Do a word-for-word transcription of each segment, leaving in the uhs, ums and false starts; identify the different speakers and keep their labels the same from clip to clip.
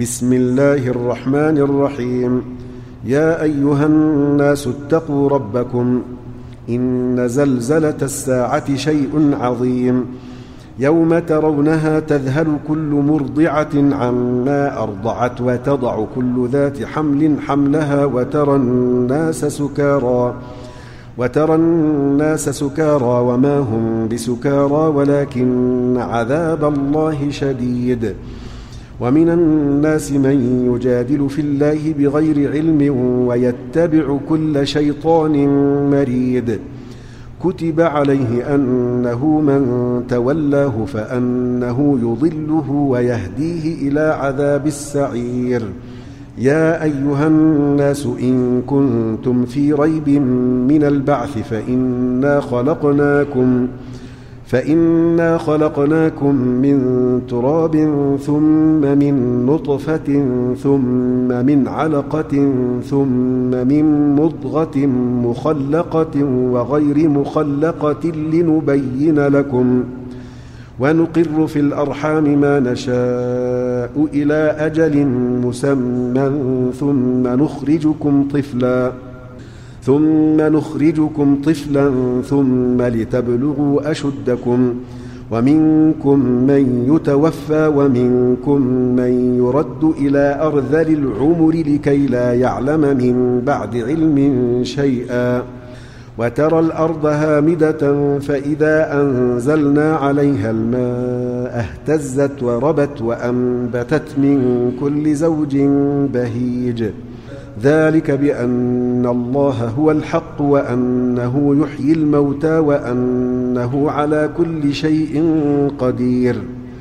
Speaker 1: بسم الله الرحمن الرحيم. يا أيها الناس اتقوا ربكم إن زلزلة الساعة شيء عظيم يوم ترونها تذهل كل مرضعة عما أرضعت وتضع كل ذات حمل حملها وترى الناس سكارى وترى الناس سكارى وما هم بسكارى ولكن عذاب الله شديد. ومن الناس من يجادل في الله بغير علم ويتبع كل شيطان مريد. كتب عليه أنه من تولاه فأنه يضله ويهديه إلى عذاب السعير. يا أيها الناس إن كنتم في ريب من البعث فإنا خلقناكم فإنا خلقناكم من تراب ثم من نطفة ثم من علقة ثم من مضغة مخلقة وغير مخلقة لنبين لكم ونقر في الأرحام ما نشاء إلى أجل مسمى ثم نخرجكم طفلا ثم نخرجكم طفلا ثم لتبلغوا أشدكم ومنكم من يتوفى ومنكم من يرد إلى أرذل العمر لكي لا يعلم من بعد علم شيئا. وترى الأرض هامدة فإذا أنزلنا عليها الماء اهتزت وربت وأنبتت من كل زوج بهيج. ذلك بأن الله هو الحق وأنه يحيي الموتى وأنه على كل شيء قدير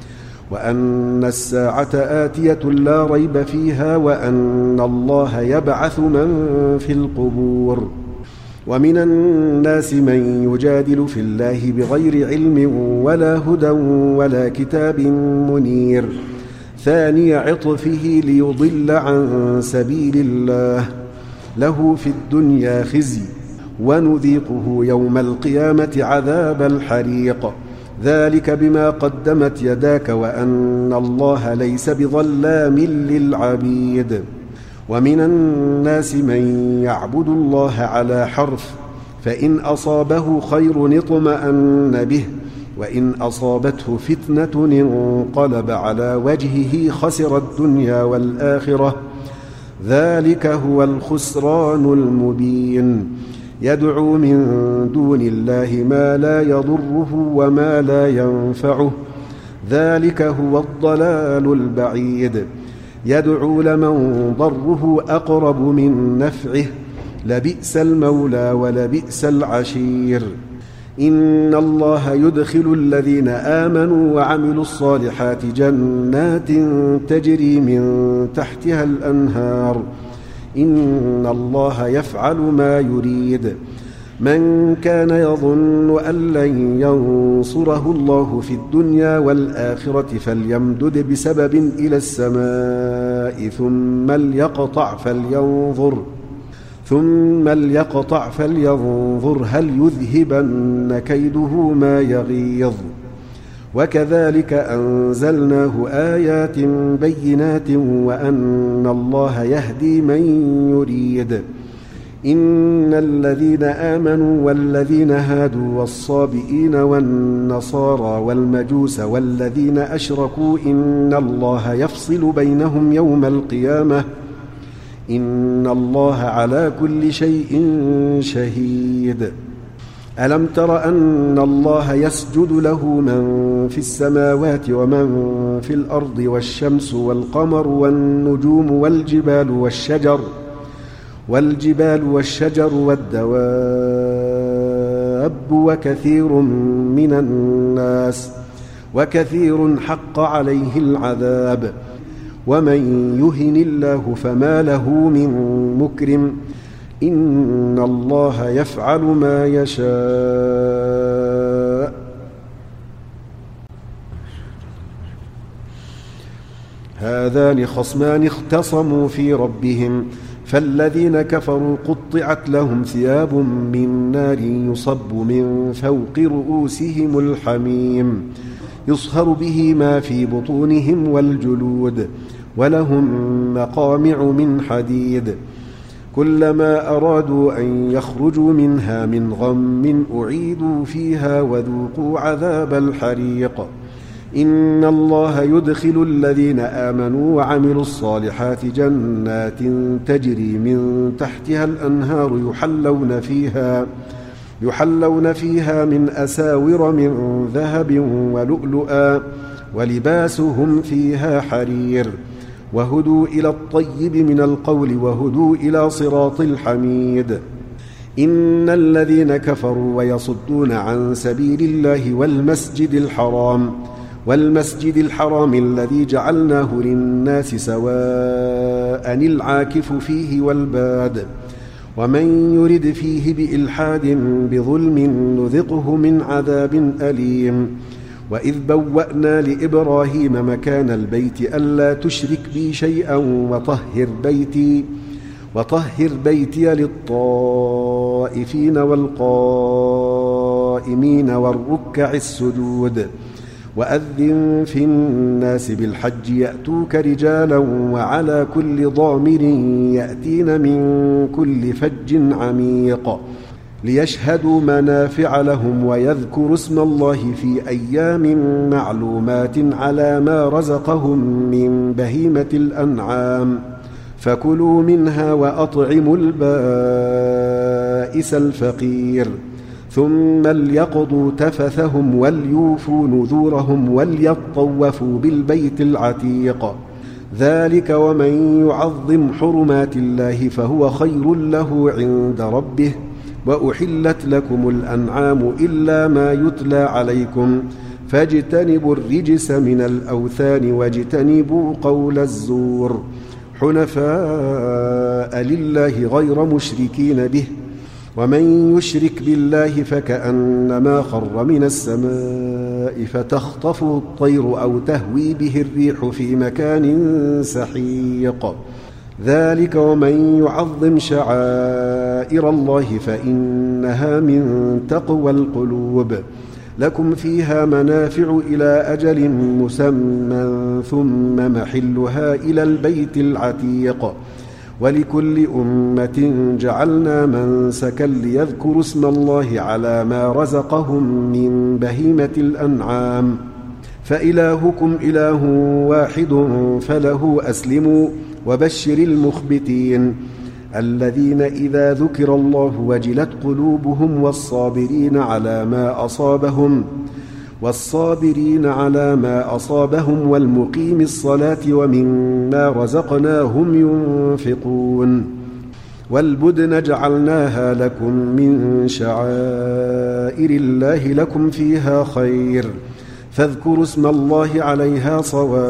Speaker 1: وأن الساعة آتية لا ريب فيها وأن الله يبعث من في القبور. ومن الناس من يجادل في الله بغير علم ولا هدى ولا كتاب منير. ثاني عطفه ليضل عن سبيل الله له في الدنيا خزي ونذيقه يوم القيامة عذاب الحريق. ذلك بما قدمت يداك وأن الله ليس بظلام للعبيد. ومن الناس من يعبد الله على حرف فإن أصابه خير اطمأن به وإن أصابته فتنة انقلب على وجهه خسر الدنيا والآخرة. ذلك هو الخسران المبين. يدعو من دون الله ما لا يضره وما لا ينفعه. ذلك هو الضلال البعيد. يدعو لمن ضره أقرب من نفعه لبئس المولى ولبئس العشير. إن الله يدخل الذين آمنوا وعملوا الصالحات جنات تجري من تحتها الأنهار. إن الله يفعل ما يريد. من كان يظن أن لن ينصره الله في الدنيا والآخرة فليمدد بسبب إلى السماء ثم ليقطع فلينظر ثم ليقطع فلينظر هل يذهبن كيده ما يغيظ. وكذلك أنزلناه آيات بينات وأن الله يهدي من يريد. إن الذين آمنوا والذين هادوا والصابئين والنصارى والمجوس والذين أشركوا إن الله يفصل بينهم يوم القيامة إن الله على كل شيء شهيد. ألم تر أن الله يسجد له من في السماوات ومن في الأرض والشمس والقمر والنجوم والجبال والشجر والجبال والشجر والدواب وكثير من الناس وكثير حق عليه العذاب. ومن يهن الله فما له من مكرم. إن الله يفعل ما يشاء. هذان خصمان اختصموا في ربهم فالذين كفروا قطعت لهم ثياب من نار يصب من فوق رؤوسهم الحميم يصهر به ما في بطونهم والجلود ولهم مقامع من حديد كلما أرادوا أن يخرجوا منها من غم أعيدوا فيها وذوقوا عذاب الحريق إن الله يدخل الذين آمنوا وعملوا الصالحات جنات تجري من تحتها الأنهار يحلون فيها يحلون فيها من أساور من ذهب ولؤلؤا ولباسهم فيها حرير وهدوا إلى الطيب من القول وهدوا إلى صراط الحميد إن الذين كفروا ويصدون عن سبيل الله والمسجد الحرام والمسجد الحرام الذي جعلناه للناس سواء العاكف فيه والباد ومن يرد فيه بإلحاد بظلم نذقه من عذاب أليم وإذ بوأنا لإبراهيم مكان البيت ألا تشرك بي شيئا وطهر بيتي وطهر بيتي للطائفين والقائمين والركع السجود وأذن في الناس بالحج يأتوك رجالا وعلى كل ضامر يأتين من كل فج عميق ليشهدوا منافع لهم ويذكروا اسم الله في أيام معلومات على ما رزقهم من بهيمة الأنعام فكلوا منها وأطعموا البائس الفقير ثم ليقضوا تفثهم وليوفوا نذورهم وليطوفوا بالبيت العتيق ذلك ومن يعظم حرمات الله فهو خير له عند ربه وأحلت لكم الأنعام إلا ما يتلى عليكم فاجتنبوا الرجس من الأوثان واجتنبوا قول الزور حنفاء لله غير مشركين به ومن يشرك بالله فكأنما خر من السماء فتخطفه الطير أو تهوي به الريح في مكان سحيق ذلك ومن يعظم شعائر الله فإنها من تقوى القلوب لكم فيها منافع إلى أجل مسمى ثم محلها إلى البيت العتيق ولكل أمة جعلنا منسكا ليذكروا اسم الله على ما رزقهم من بهيمة الأنعام فإلهكم إله واحد فله أسلموا وبشر المخبتين الذين إذا ذكر الله وجلت قلوبهم والصابرين على ما أصابهم والصابرين على ما أصابهم والمقيم الصلاة ومما رزقناهم ينفقون والبدن جعلناها لكم من شعائر الله لكم فيها خير فاذكروا اسم الله عليها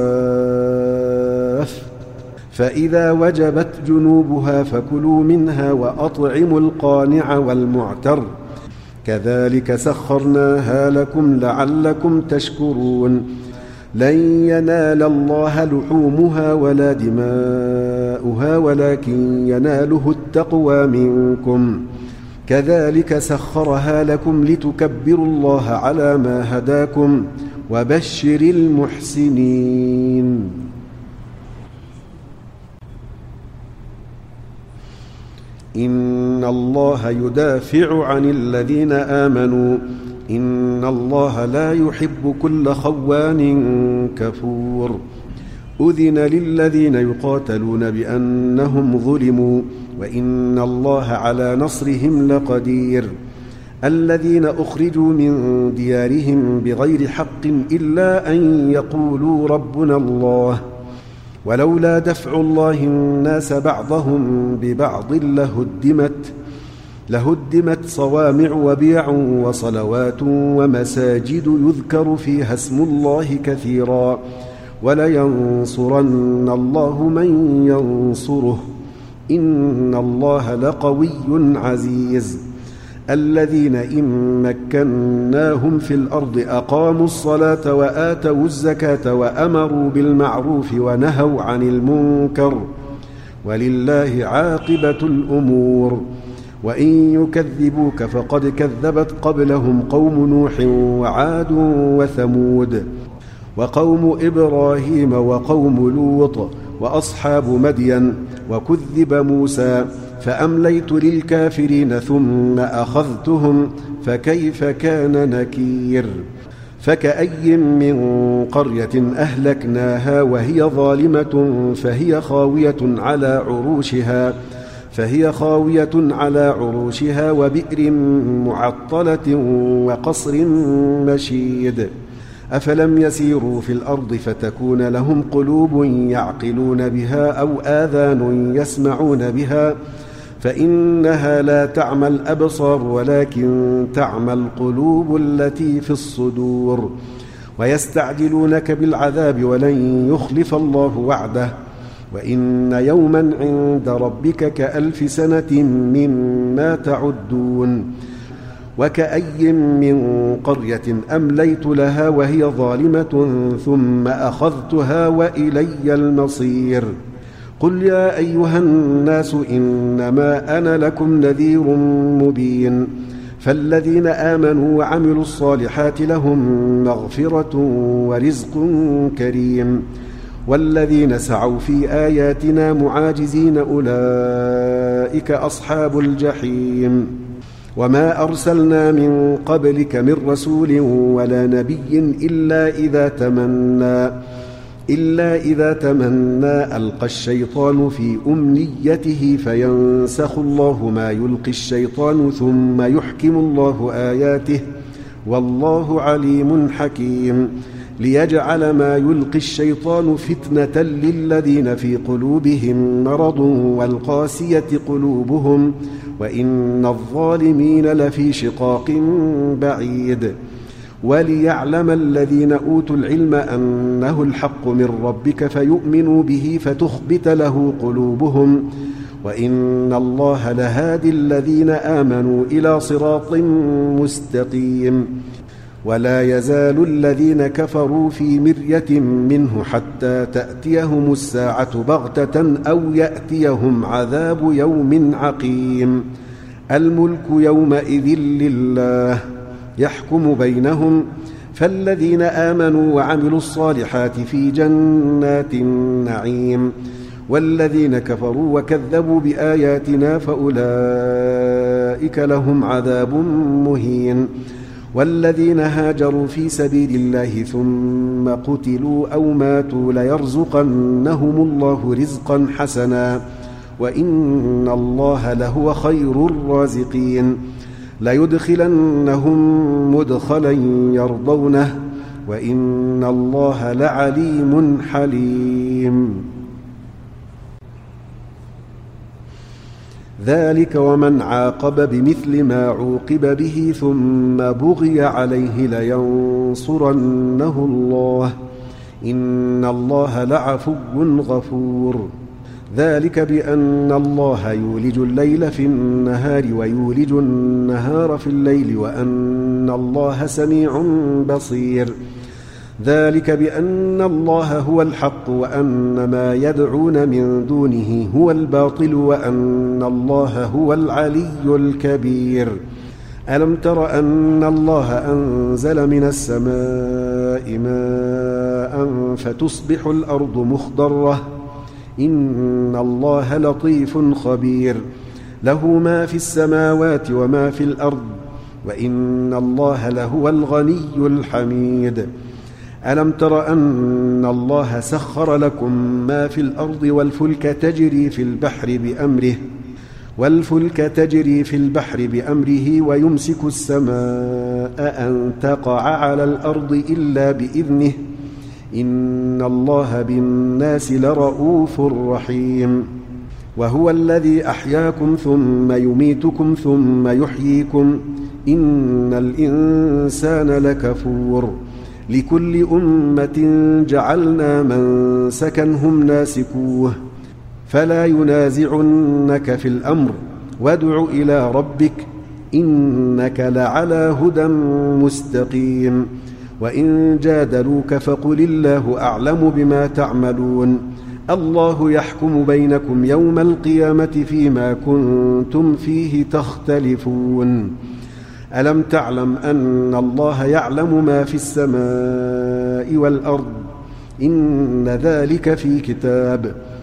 Speaker 1: صواف فإذا وجبت جنوبها فكلوا منها وأطعموا القانع والمعتر كذلك سخرناها لكم لعلكم تشكرون لن ينال الله لحومها ولا دماؤها ولكن يناله التقوى منكم كذلك سخرها لكم لتكبروا الله على ما هداكم وبشر المحسنين إن الله يدافع عن الذين آمنوا إن الله لا يحب كل خوان كفور أذن للذين يقاتلون بأنهم ظلموا وإن الله على نصرهم لقدير الذين أخرجوا من ديارهم بغير حق إلا أن يقولوا ربنا الله ولولا دفع الله الناس بعضهم ببعض لهدمت لهدمت صوامع وبيع وصلوات ومساجد يذكر فيها اسم الله كثيرا ولينصرن الله من ينصره إن الله لقوي عزيز الذين إن مكناهم في الأرض أقاموا الصلاة وآتوا الزكاة وأمروا بالمعروف ونهوا عن المنكر ولله عاقبة الأمور وإن يكذبوك فقد كذبت قبلهم قوم نوح وعاد وثمود وقوم إبراهيم وقوم لوط وأصحاب مدين وكذب موسى فأمليت للكافرين ثم أخذتهم فكيف كان نكير فكأي من قرية أهلكناها وهي ظالمة فهي خاوية على عروشها فهي خاوية على عروشها وبئر معطلة وقصر مشيد أفلم يسيروا في الأرض فتكون لهم قلوب يعقلون بها أو آذان يسمعون بها فإنها لا تعمى الأبصار ولكن تعمى القلوب التي في الصدور ويستعجلونك بالعذاب ولن يخلف الله وعده وإن يوما عند ربك كألف سنة مما تعدون وكأي من قرية أمليت لها وهي ظالمة ثم أخذتها وإلي المصير قل يا أيها الناس إنما أنا لكم نذير مبين فالذين آمنوا وعملوا الصالحات لهم مغفرة ورزق كريم والذين سعوا في آياتنا معاجزين أولئك أصحاب الجحيم وما أرسلنا من قبلك من رسول ولا نبي إلا إذا تمنى إلا إذا تمنى ألقى الشيطان في أمنيته فينسخ الله ما يلقي الشيطان ثم يحكم الله آياته والله عليم حكيم ليجعل ما يلقي الشيطان فتنة للذين في قلوبهم مرض والقاسية قلوبهم وإن الظالمين لفي شقاق بعيد وليعلم الذين أوتوا العلم أنه الحق من ربك فيؤمنوا به فتخبت له قلوبهم وإن الله لهادي الذين آمنوا إلى صراط مستقيم ولا يزال الذين كفروا في مرية منه حتى تأتيهم الساعة بغتة أو يأتيهم عذاب يوم عقيم الملك يومئذ لله يحكم بينهم فالذين آمنوا وعملوا الصالحات في جنات النعيم والذين كفروا وكذبوا بآياتنا فأولئك لهم عذاب مهين والذين هاجروا في سبيل الله ثم قتلوا أو ماتوا ليرزقنهم الله رزقا حسنا وإن الله لهو خير الرازقين ليدخلنهم مدخلا يرضونه وإن الله لعليم حليم ذلك ومن عاقب بمثل ما عوقب به ثم بغي عليه لينصرنه الله إن الله لعفو غفور ذلك بأن الله يولج الليل في النهار ويولج النهار في الليل وأن الله سميع بصير ذلك بأن الله هو الحق وأن ما يدعون من دونه هو الباطل وأن الله هو العلي الكبير ألم تر أن الله أنزل من السماء ماء فتصبح الأرض مخضرة إن الله لطيف خبير له ما في السماوات وما في الأرض وإن الله لهو الغني الحميد ألم تر أن الله سخر لكم ما في الأرض والفلك تجري في البحر بأمره والفلك تجري في البحر بأمره ويمسك السماء أن تقع على الأرض إلا بإذنه إن الله بالناس لرؤوف رحيم وهو الذي أحياكم ثم يميتكم ثم يحييكم إن الإنسان لكفور لكل أمة جعلنا منسكا هم ناسكوه فلا ينازعنك في الأمر وادع إلى ربك إنك لعلى هدى مستقيم وإن جادلوك فقل الله أعلم بما تعملون الله يحكم بينكم يوم القيامة فيما كنتم فيه تختلفون ألم تعلم أن الله يعلم ما في السماء والأرض إن ذلك في كتاب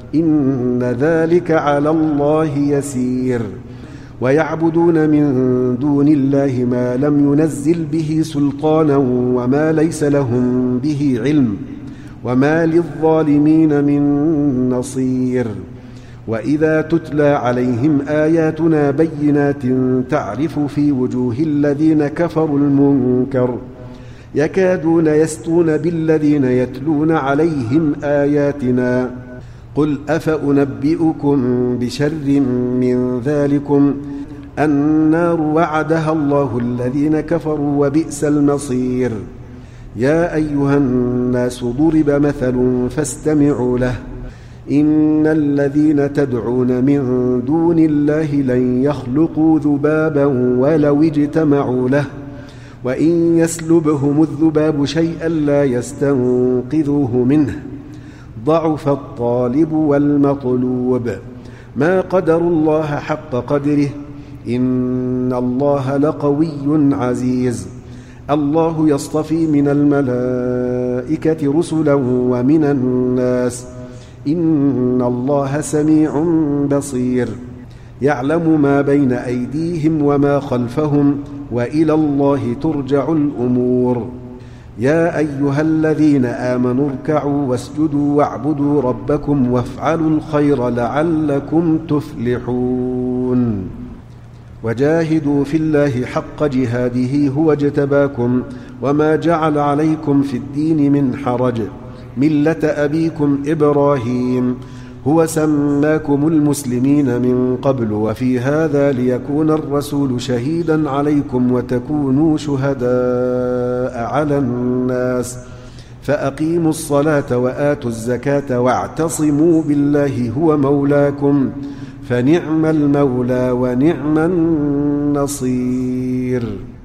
Speaker 1: إن ذلك على الله يسير ويعبدون من دون الله ما لم ينزل به سلطانا وما ليس لهم به علم وما للظالمين من نصير وإذا تتلى عليهم آياتنا بينات تعرف في وجوه الذين كفروا المنكر يكادون يسطون بالذين يتلون عليهم آياتنا قل أفأنبئكم بشر من ذلكم النار وعدها الله الذين كفروا وبئس المصير يا أيها الناس ضرب مثل فاستمعوا له إن الذين تدعون من دون الله لن يخلقوا ذبابا ولو اجتمعوا له وإن يسلبهم الذباب شيئا لا يستنقذوه منه ضعف الطالب والمطلوب ما قدروا الله حق قدره إن الله لقوي عزيز الله يصطفي من الملائكة رسلا ومن الناس إن الله سميع بصير يعلم ما بين أيديهم وما خلفهم وإلى الله ترجع الأمور يا أيها الذين آمنوا اركعوا واسجدوا واعبدوا ربكم وافعلوا الخير لعلكم تفلحون وجاهدوا في الله حق جهاده هو اجتباكم وما جعل عليكم في الدين من حرج ملة أبيكم إبراهيم هو سماكم المسلمين من قبل وفي هذا ليكون الرسول شهيدا عليكم وتكونوا شهداء على الناس فأقيموا الصلاة وآتوا الزكاة واعتصموا بالله هو مولاكم فنعم المولى ونعم النصير.